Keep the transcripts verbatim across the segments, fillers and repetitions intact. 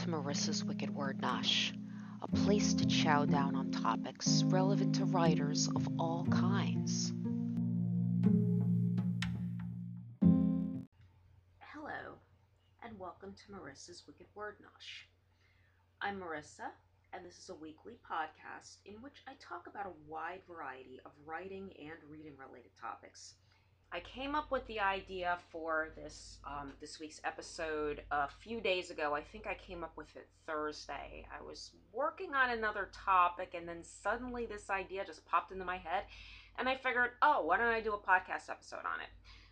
to Marissa's Wicked Word Nosh, a place to chow down on topics relevant to writers of all kinds. Hello, and welcome to Marissa's Wicked Word Nosh. I'm Marissa, and this is a weekly podcast in which I talk about a wide variety of writing and reading related topics. I came up with the idea for this um, this week's episode a few days ago. I think I came up with it Thursday. I was working on another topic, and then suddenly this idea just popped into my head, and I figured, oh, why don't I do a podcast episode on it?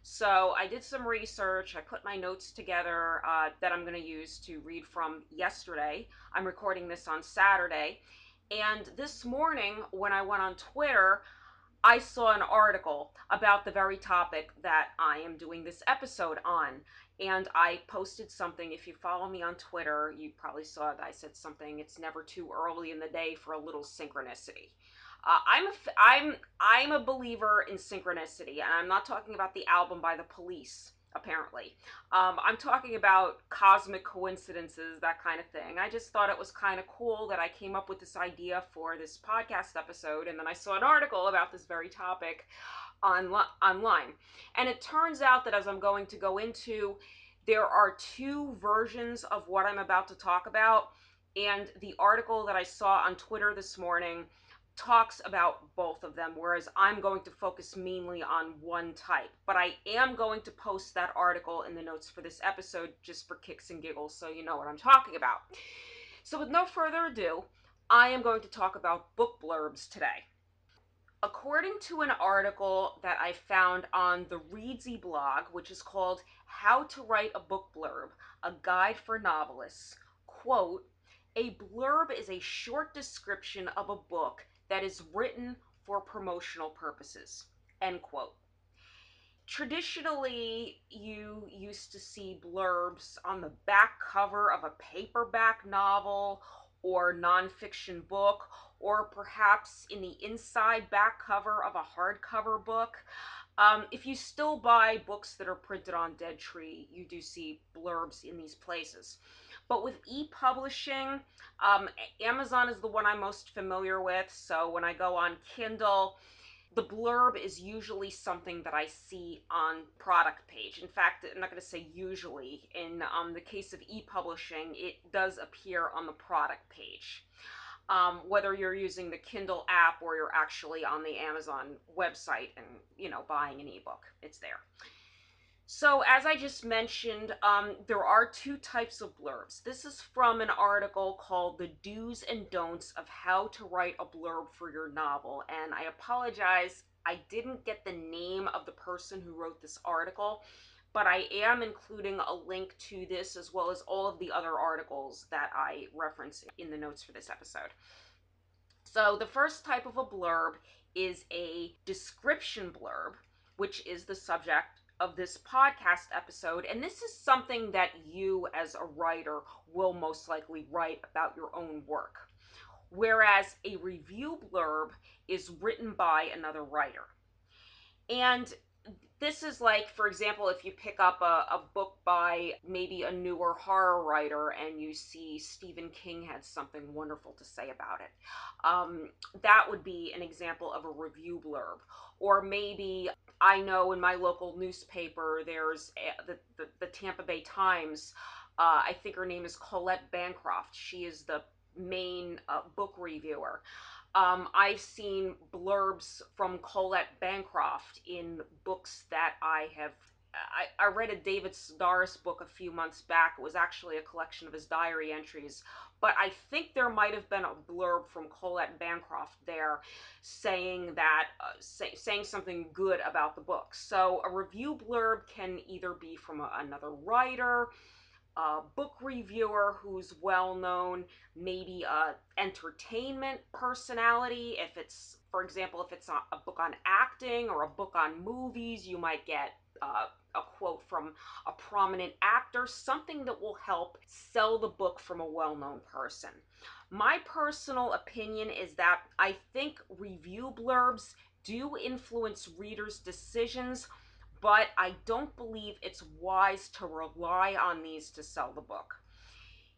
So I did some research. I put my notes together uh, that I'm going to use to read from yesterday. I'm recording this on Saturday, and this morning when I went on Twitter, I saw an article about the very topic that I am doing this episode on, and I posted something. If you follow me on Twitter, you probably saw that I said something, it's never too early in the day for a little synchronicity. Uh, I'm, a, I'm, I'm a believer in synchronicity, and I'm not talking about the album by the Police, apparently. Um, I'm talking about cosmic coincidences, that kind of thing. I just thought it was kind of cool that I came up with this idea for this podcast episode, and then I saw an article about this very topic on, online. And it turns out that as I'm going to go into, there are two versions of what I'm about to talk about, and the article that I saw on Twitter this morning talks about both of them, whereas I'm going to focus mainly on one type. But I am going to post that article in the notes for this episode just for kicks and giggles, so you know what I'm talking about. So with no further ado, I am going to talk about book blurbs today. According to an article that I found on the Readsy blog, which is called How to Write a Book Blurb, a Guide for Novelists, quote, "A blurb is a short description of a book that is written for promotional purposes," end quote. Traditionally, you used to see blurbs on the back cover of a paperback novel or nonfiction book, or perhaps in the inside back cover of a hardcover book. Um, if you still buy books that are printed on Dead Tree, you do see blurbs in these places. But with e-publishing, um, Amazon is the one I'm most familiar with. So when I go on Kindle, the blurb is usually something that I see on product page. In fact, I'm not going to say usually. In um, the case of e-publishing, it does appear on the product page. Um, whether you're using the Kindle app or you're actually on the Amazon website and, you know, buying an ebook, it's there. So as I just mentioned, um, there are two types of blurbs. This is from an article called The Do's and Don'ts of How to Write a Blurb for Your Novel. And I apologize, I didn't get the name of the person who wrote this article, but I am including a link to this as well as all of the other articles that I reference in the notes for this episode. So the first type of a blurb is a description blurb, which is the subject of this podcast episode. And this is something that you as a writer will most likely write about your own work. Whereas a review blurb is written by another writer. And this is like, for example, if you pick up a, a book by maybe a newer horror writer and you see Stephen King had something wonderful to say about it. Um, that would be an example of a review blurb. Or maybe I know in my local newspaper, there's a, the, the, the Tampa Bay Times. Uh, I think her name is Colette Bancroft. She is the main uh, book reviewer. Um, I've seen blurbs from Colette Bancroft in books that I have, I, I read a David Sedaris book a few months back. It was actually a collection of his diary entries, but I think there might have been a blurb from Colette Bancroft there saying that, uh, say, saying something good about the book. So a review blurb can either be from a, another writer, a book reviewer who's well known, maybe a entertainment personality. If it's, for example, if it's a, a book on acting or a book on movies, you might get uh, a quote from a prominent actor, something that will help sell the book from a well-known person. My personal opinion is that I think review blurbs do influence readers' decisions, but I don't believe it's wise to rely on these to sell the book.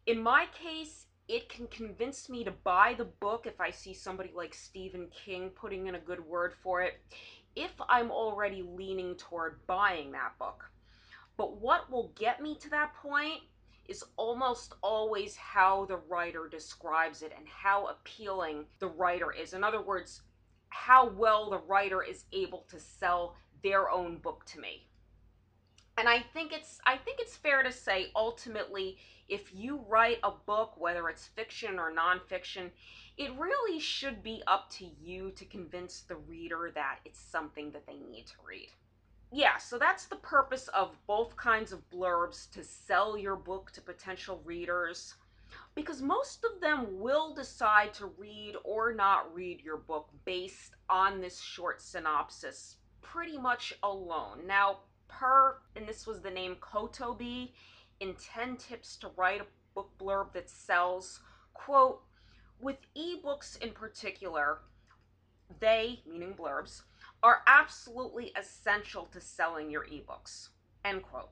In my case, it can convince me to buy the book if I see somebody like Stephen King putting in a good word for it, if I'm already leaning toward buying that book. But what will get me to that point is almost always how the writer describes it and how appealing the writer is. In other words, how well the writer is able to sell their own book to me. And I think it's I think it's fair to say ultimately, if you write a book, whether it's fiction or nonfiction, it really should be up to you to convince the reader that it's something that they need to read. Yeah, so that's the purpose of both kinds of blurbs, to sell your book to potential readers, because most of them will decide to read or not read your book based on this short synopsis pretty much alone. Now, per, and this was the name Kotobi, in ten Tips to Write a Book Blurb That Sells, quote, with ebooks in particular, they, meaning blurbs, are absolutely essential to selling your ebooks, end quote.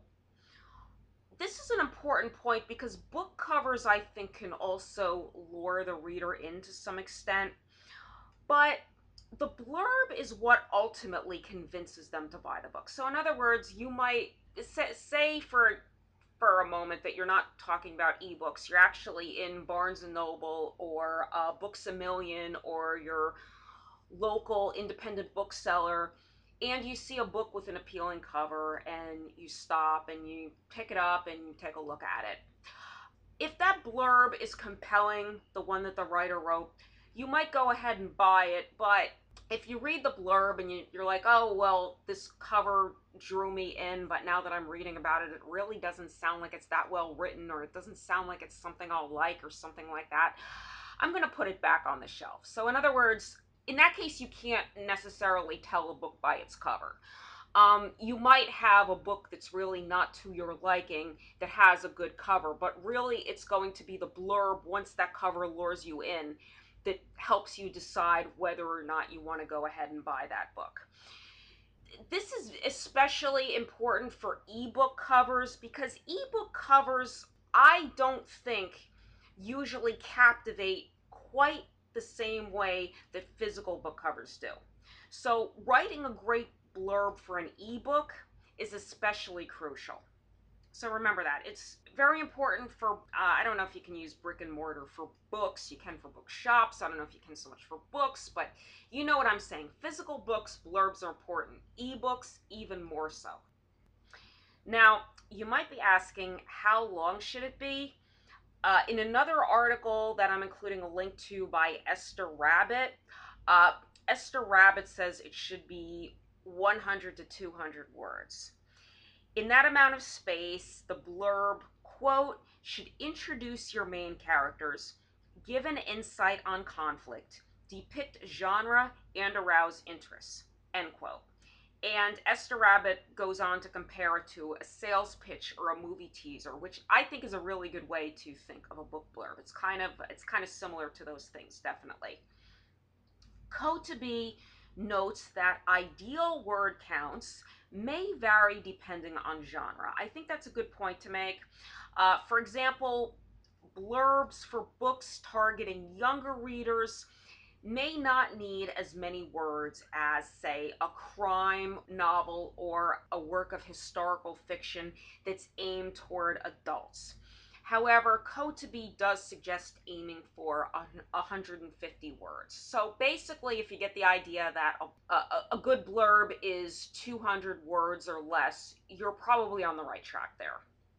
This is an important point because book covers, I think, can also lure the reader in to some extent, but the blurb is what ultimately convinces them to buy the book. So in other words, you might say, say for for a moment that you're not talking about ebooks, you're actually in Barnes and Noble or uh, Books A Million or your local independent bookseller, and you see a book with an appealing cover and you stop and you pick it up and you take a look at it. If that blurb is compelling, the one that the writer wrote, you might go ahead and buy it, but if you read the blurb and you, you're like, oh, well, this cover drew me in, but now that I'm reading about it, it really doesn't sound like it's that well written, or it doesn't sound like it's something I'll like, or something like that, I'm going to put it back on the shelf. So in other words, in that case, you can't necessarily tell a book by its cover. Um, you might have a book that's really not to your liking that has a good cover, but really it's going to be the blurb, once that cover lures you in, that helps you decide whether or not you want to go ahead and buy that book. This is especially important for ebook covers because ebook covers, I don't think, usually captivate quite the same way that physical book covers do. So writing a great blurb for an ebook is especially crucial. So remember that. It's very important for, uh, I don't know if you can use brick and mortar for books. You can for bookshops. I don't know if you can so much for books, but you know what I'm saying. Physical books, blurbs are important. Ebooks, even more so. Now, you might be asking, how long should it be? Uh, in another article that I'm including a link to by Esther Rabbit, uh, Esther Rabbit says it should be one hundred to two hundred words. In that amount of space, the blurb, quote, should introduce your main characters, give an insight on conflict, depict genre, and arouse interest, end quote. And Esther Rabbit goes on to compare it to a sales pitch or a movie teaser, which I think is a really good way to think of a book blurb. It's kind of it's kind of similar to those things, definitely. Kotobi notes that ideal word counts may vary depending on genre. I think that's a good point to make. Uh, for example, blurbs for books targeting younger readers may not need as many words as, say, a crime novel or a work of historical fiction that's aimed toward adults. However, Kotobi does suggest aiming for one hundred fifty words. So basically, if you get the idea that a, a, a good blurb is two hundred words or less, you're probably on the right track there.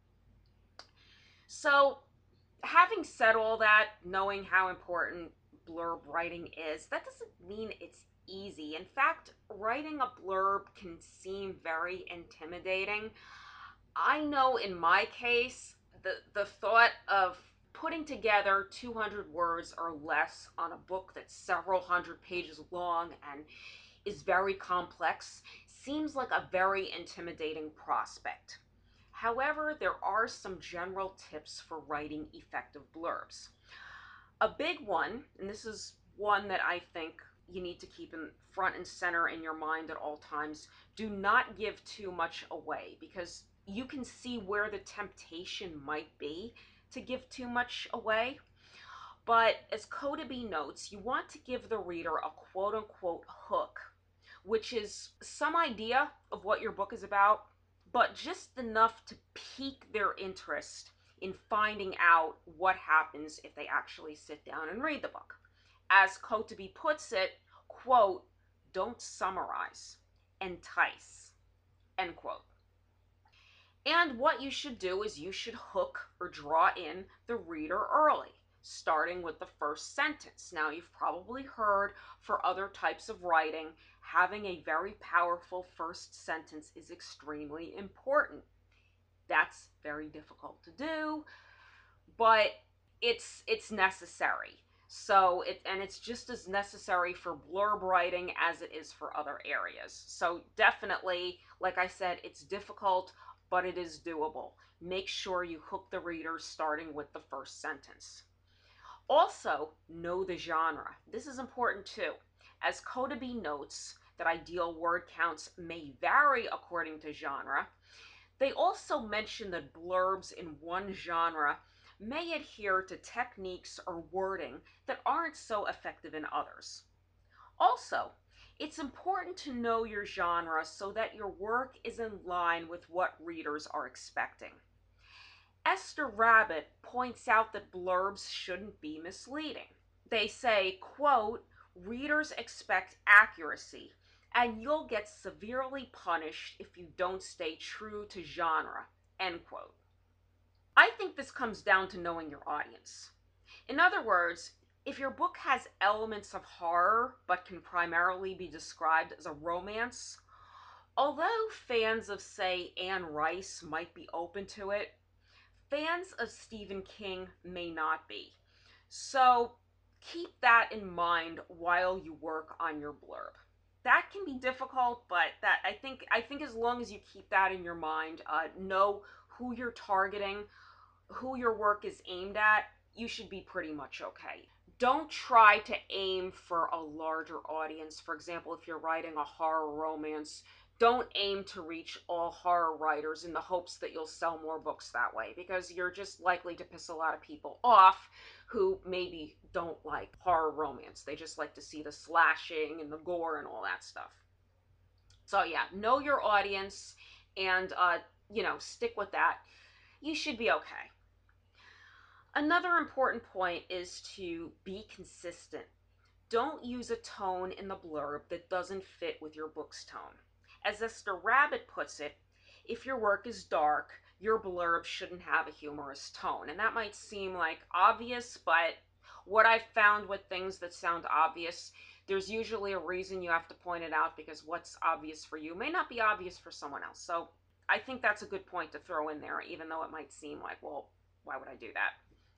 So, having said all that, knowing how important blurb writing is, that doesn't mean it's easy. In fact, writing a blurb can seem very intimidating. I know in my case, the, the thought of putting together two hundred words or less on a book that's several hundred pages long and is very complex seems like a very intimidating prospect. However, there are some general tips for writing effective blurbs. A big one, and this is one that I think you need to keep in front and center in your mind at all times, do not give too much away, because you can see where the temptation might be to give too much away. But as Coda B notes, you want to give the reader a quote-unquote hook, which is some idea of what your book is about, but just enough to pique their interest in finding out what happens if they actually sit down and read the book. As Coda B puts it, quote, don't summarize, entice, end quote. And what you should do is you should hook or draw in the reader early, starting with the first sentence. Now, you've probably heard for other types of writing, having a very powerful first sentence is extremely important. That's very difficult to do, but it's it's necessary. So it and it's just as necessary for blurb writing as it is for other areas. So definitely, like I said, it's difficult, but it is doable. Make sure you hook the reader starting with the first sentence. Also, know the genre. This is important too. As Coda B notes that ideal word counts may vary according to genre, they also mention that blurbs in one genre may adhere to techniques or wording that aren't so effective in others. Also, it's important to know your genre so that your work is in line with what readers are expecting. Esther Rabbit points out that blurbs shouldn't be misleading. They say, quote, readers expect accuracy, and you'll get severely punished if you don't stay true to genre, end quote. I think this comes down to knowing your audience. In other words, if your book has elements of horror but can primarily be described as a romance, although fans of, say, Anne Rice might be open to it, fans of Stephen King may not be. So keep that in mind while you work on your blurb. That can be difficult, but that I think I think as long as you keep that in your mind, uh, know who you're targeting, who your work is aimed at, you should be pretty much okay. Don't try to aim for a larger audience. For example, if you're writing a horror romance, don't aim to reach all horror writers in the hopes that you'll sell more books that way, because you're just likely to piss a lot of people off who maybe don't like horror romance. They just like to see the slashing and the gore and all that stuff. So yeah, know your audience and, uh, you know, stick with that. You should be okay. Another important point is to be consistent. Don't use a tone in the blurb that doesn't fit with your book's tone. As Esther Rabbit puts it, if your work is dark, your blurb shouldn't have a humorous tone. And that might seem like obvious, but what I've found with things that sound obvious, there's usually a reason you have to point it out, because what's obvious for you may not be obvious for someone else. So I think that's a good point to throw in there, even though it might seem like, well, why would I do that?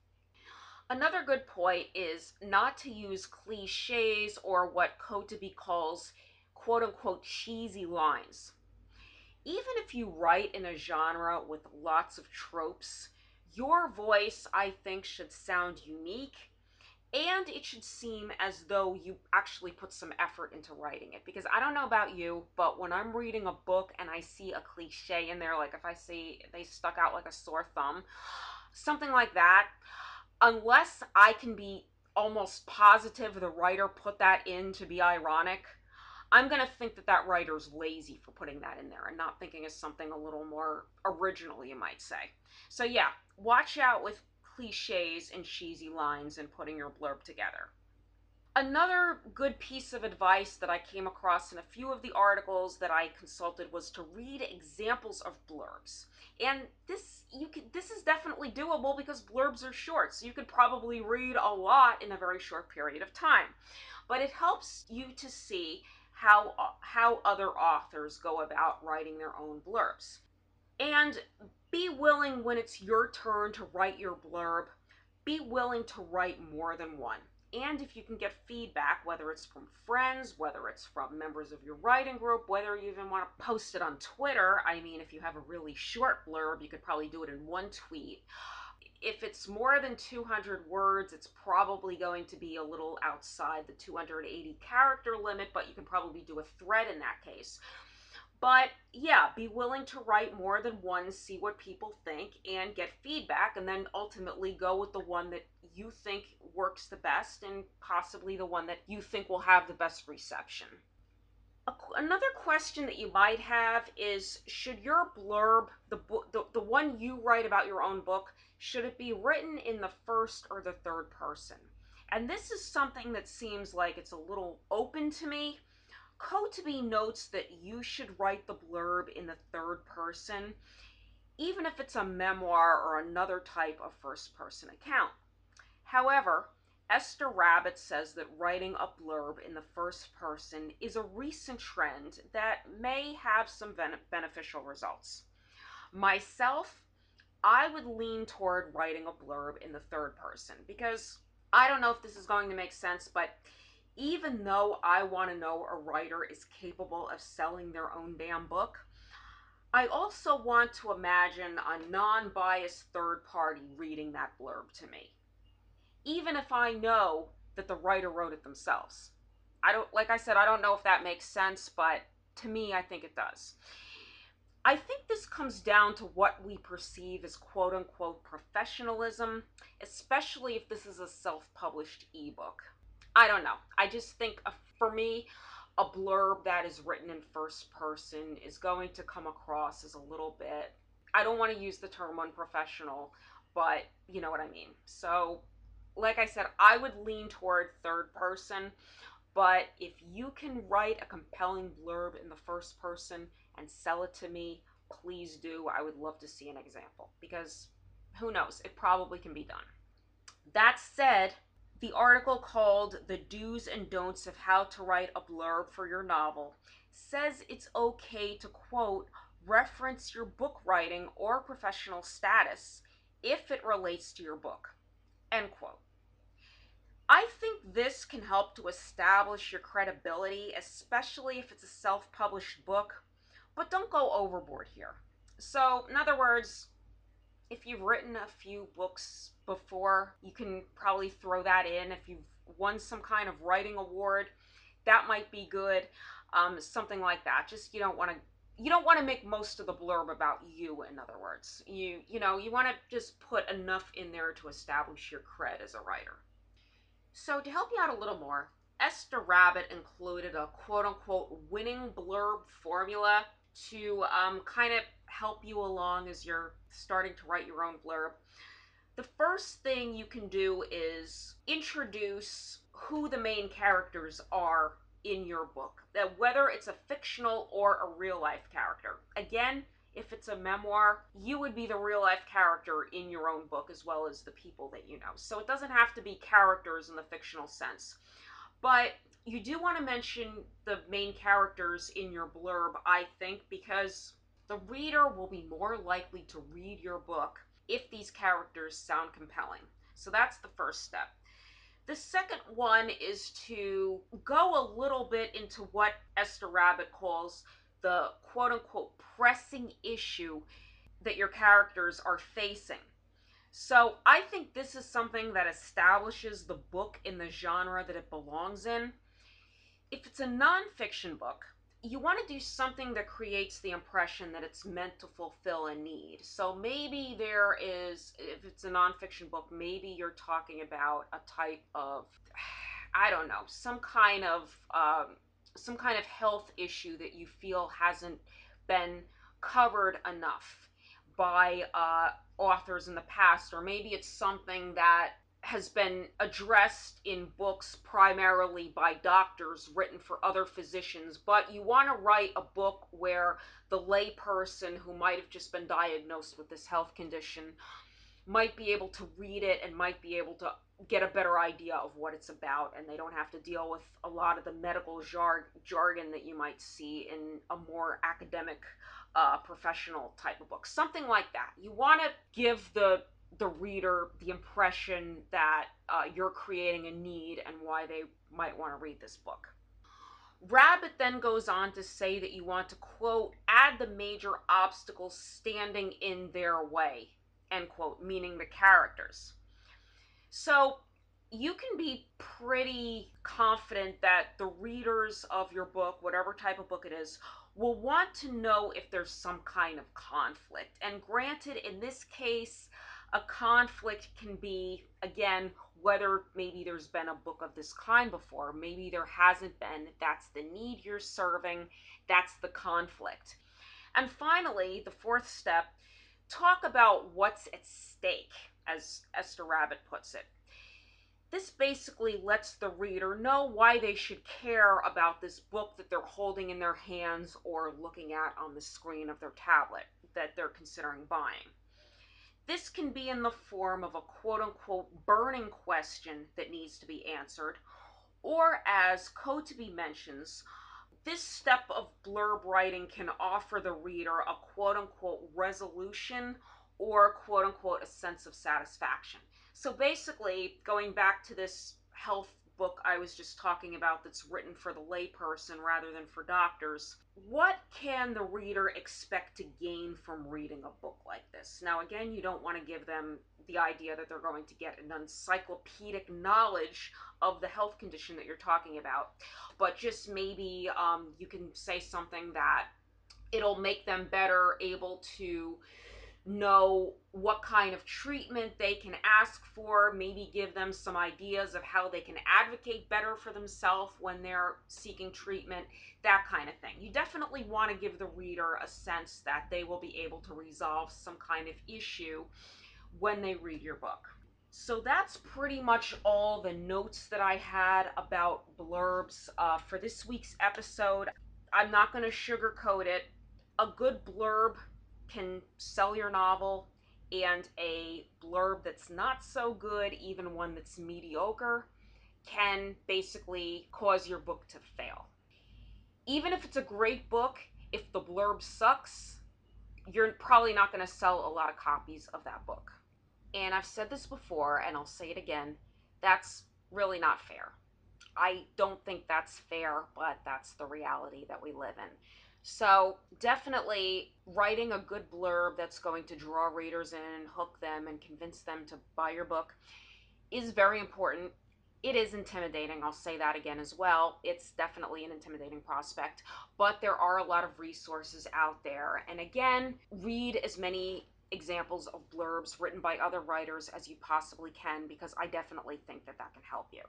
Another good point is not to use cliches or what Coda B calls quote-unquote cheesy lines. Even if you write in a genre with lots of tropes, your voice, I think, should sound unique, and it should seem as though you actually put some effort into writing it. Because I don't know about you, but when I'm reading a book and I see a cliche in there, like if I see they stuck out like a sore thumb, something like that, unless I can be almost positive the writer put that in to be ironic, I'm going to think that that writer's lazy for putting that in there and not thinking of something a little more original, you might say. So yeah, watch out with cliches and cheesy lines and putting your blurb together. Another good piece of advice that I came across in a few of the articles that I consulted was to read examples of blurbs. And this you could this is definitely doable because blurbs are short, so you could probably read a lot in a very short period of time. But it helps you to see how how other authors go about writing their own blurbs. And be willing, when it's your turn to write your blurb, be willing to write more than one. And if you can get feedback, whether it's from friends, whether it's from members of your writing group, whether you even want to post it on Twitter, I mean, if you have a really short blurb, you could probably do it in one tweet. If it's more than two hundred words, it's probably going to be a little outside the two hundred eighty character limit, but you can probably do a thread in that case. But yeah, be willing to write more than one, see what people think, and get feedback, and then ultimately go with the one that you think works the best and possibly the one that you think will have the best reception. Another question that you might have is, should your blurb, the book, the, the one you write about your own book, should it be written in the first or the third person? And this is something that seems like it's a little open to me. Kotabe notes that you should write the blurb in the third person, even if it's a memoir or another type of first person account. However, Esther Rabbit says that writing a blurb in the first person is a recent trend that may have some beneficial results. Myself, I would lean toward writing a blurb in the third person because I don't know if this is going to make sense, but even though I want to know a writer is capable of selling their own damn book, I also want to imagine a non-biased third party reading that blurb to me, even if I know that the writer wrote it themselves. I don't, like I said, I don't know if that makes sense, but to me, I think it does. I think this comes down to what we perceive as quote unquote professionalism, especially if this is a self-published ebook. I don't know. I just think uh, for me, a blurb that is written in first person is going to come across as a little bit, I don't want to use the term unprofessional, but you know what I mean. So, like I said, I would lean toward third person, but if you can write a compelling blurb in the first person and sell it to me, please do. I would love to see an example because who knows, it probably can be done. That said, the article called The Do's and Don'ts of How to Write a Blurb for Your Novel says it's okay to, quote, reference your book writing or professional status if it relates to your book, end quote. I think this can help to establish your credibility, especially if it's a self-published book, but don't go overboard here. So, in other words, if you've written a few books before, you can probably throw that in. If you've won some kind of writing award, that might be good. Um, something like that. Just you don't want to you don't want to make most of the blurb about you. In other words, you you know you want to just put enough in there to establish your cred as a writer. So to help you out a little more, Esther Rabbit included a quote-unquote winning blurb formula to um, kind of help you along as you're starting to write your own blurb. The first thing you can do is introduce who the main characters are in your book, that whether it's a fictional or a real-life character. Again, if it's a memoir, you would be the real-life character in your own book as well as the people that you know. So it doesn't have to be characters in the fictional sense. But you do want to mention the main characters in your blurb, I think, because the reader will be more likely to read your book if these characters sound compelling. So that's the first step. The second one is to go a little bit into what Esther Rabbit calls the quote-unquote pressing issue that your characters are facing. So I think this is something that establishes the book in the genre that it belongs in. If it's a nonfiction book, you want to do something that creates the impression that it's meant to fulfill a need. So maybe there is, if it's a nonfiction book, maybe you're talking about a type of, I don't know, some kind of um, some kind of health issue that you feel hasn't been covered enough by uh, authors in the past, or maybe it's something that has been addressed in books primarily by doctors written for other physicians, but you want to write a book where the layperson who might have just been diagnosed with this health condition might be able to read it and might be able to get a better idea of what it's about, and they don't have to deal with a lot of the medical jar- jargon that you might see in a more academic, uh, professional type of book. Something like that. You want to give the the reader the impression that uh, you're creating a need and why they might want to read this book. Rabbit then goes on to say that you want to, quote, add the major obstacles standing in their way, end quote, meaning the characters. So you can be pretty confident that the readers of your book, whatever type of book it is, will want to know if there's some kind of conflict. And granted, in this case, a conflict can be, again, whether maybe there's been a book of this kind before, maybe there hasn't been. That's the need you're serving, that's the conflict. And finally, the fourth step, talk about what's at stake, as Esther Rabbit puts it. This basically lets the reader know why they should care about this book that they're holding in their hands or looking at on the screen of their tablet that they're considering buying. This can be in the form of a quote-unquote burning question that needs to be answered, or as Kotzebue mentions, this step of blurb writing can offer the reader a quote-unquote resolution or quote-unquote a sense of satisfaction. So basically, going back to this health book I was just talking about that's written for the layperson rather than for doctors, what can the reader expect to gain from reading a book like this? Now, again, you don't want to give them the idea that they're going to get an encyclopedic knowledge of the health condition that you're talking about, but just maybe um, you can say something that it'll make them better able to know what kind of treatment they can ask for, maybe give them some ideas of how they can advocate better for themselves when they're seeking treatment, that kind of thing. You definitely want to give the reader a sense that they will be able to resolve some kind of issue when they read your book. So that's pretty much all the notes that I had about blurbs uh, for this week's episode. I'm not going to sugarcoat it. A good blurb can sell your novel, and a blurb that's not so good, even one that's mediocre, can basically cause your book to fail. Even if it's a great book, if the blurb sucks, you're probably not going to sell a lot of copies of that book. And I've said this before, and I'll say it again, that's really not fair. I don't think that's fair, but that's the reality that we live in. So definitely writing a good blurb that's going to draw readers in, hook them, and convince them to buy your book is very important. It is intimidating, I'll say that again as well. It's definitely an intimidating prospect, but there are a lot of resources out there. And again, read as many examples of blurbs written by other writers as you possibly can, because I definitely think that that can help you.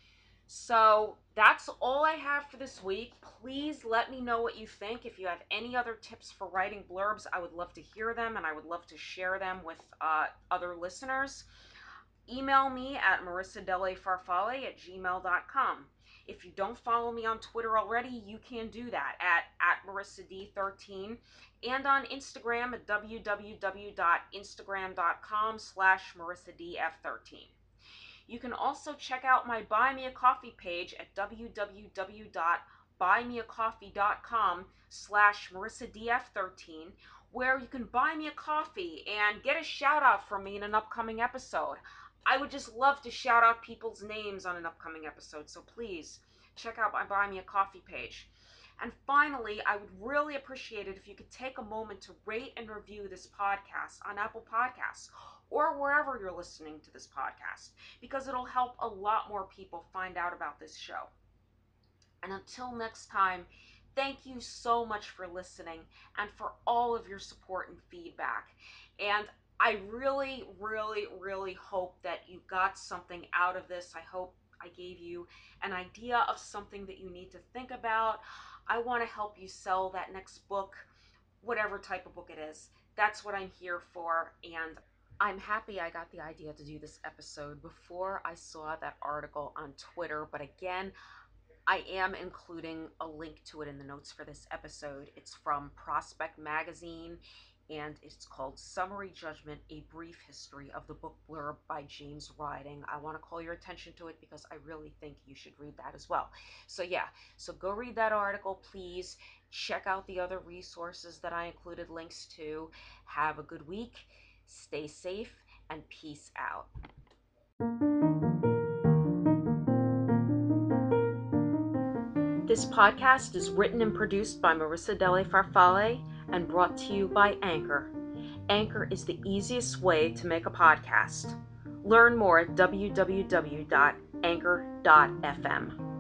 So that's all I have for this week. Please let me know what you think. If you have any other tips for writing blurbs, I would love to hear them, and I would love to share them with uh, other listeners. Email me at marissa delle farfalle at gmail dot com. If you don't follow me on Twitter already, you can do that at, at marissa d thirteen, and on Instagram at w w w dot instagram dot com slash marissa d f thirteen. You can also check out my Buy Me a Coffee page at w w w dot buy me a coffee dot com slash marissa d f thirteen, where you can buy me a coffee and get a shout out from me in an upcoming episode. I would just love to shout out people's names on an upcoming episode, so please check out my Buy Me a Coffee page. And finally, I would really appreciate it if you could take a moment to rate and review this podcast on Apple Podcasts or wherever you're listening to this podcast, because it'll help a lot more people find out about this show. And until next time, thank you so much for listening and for all of your support and feedback. And I really, really, really hope that you got something out of this. I hope I gave you an idea of something that you need to think about. I want to help you sell that next book, whatever type of book it is. That's what I'm here for, and I'm happy I got the idea to do this episode before I saw that article on Twitter, but again, I am including a link to it in the notes for this episode. It's from Prospect Magazine, and it's called Summary Judgment, A Brief History of the Book Blurb by James Riding. I want to call your attention to it because I really think you should read that as well. So yeah, so go read that article, please. Check out the other resources that I included links to. Have a good week, stay safe, and peace out. This podcast is written and produced by Marissa Delle Farfalle and brought to you by Anchor. Anchor is the easiest way to make a podcast. Learn more at w w w dot anchor dot f m.